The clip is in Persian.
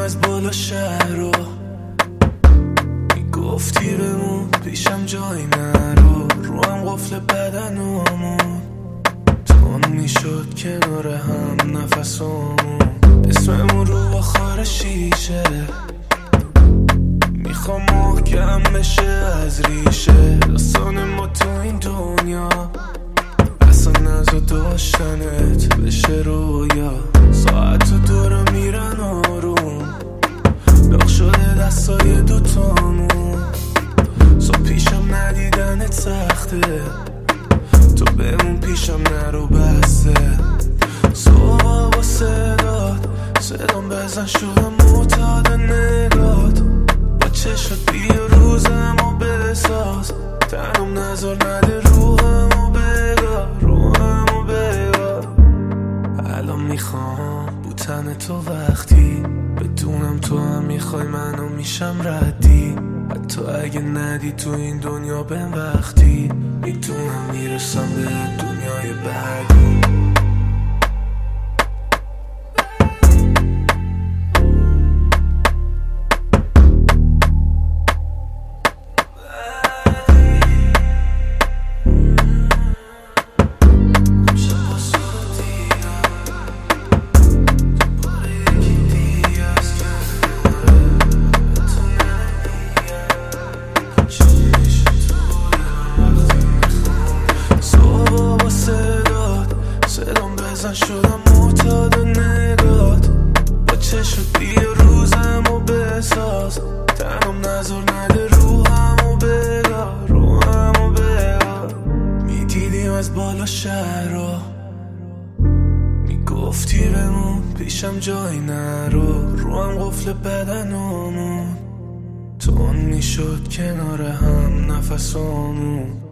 از بالا شهر رو میگفتی بمون پیشم جایی نرو، رو هم قفل بدنمون تون میشد کنار هم نفسمون، اسممون رو بخار شیشه میخوام محکم بشه از ریشه. داستان ما تو این دنیا اصلا نزا داشتنت بشه رویا، ساعت و دورا میرن آروم، داغ شده دستای دوتامون، صبح پیشم ندیدنت سخته، تو بمون پیشم نرو بسته. صبح با صدام بزن شدم معتاد نگات، با چشت بیا روزمو بساز، تنم نظر نده روحمو بگار. الان میخوام بوتن تو وقتی بدونم تو هم میخوای منو میشم ردی، حتی اگه ندی تو این دنیا بهم وقتی میدونم میرسم به دنیای بعدی. بزن شدم معتاد نگات، با چشت بیا روزمو بساز، تنم نظر نده روحمو بگار. میدیدیم از بالا شهر رو میگفتی بمون پیشم جایی نرو، رو هم قفل بدنمون تون میشد کنار هم نفسمون،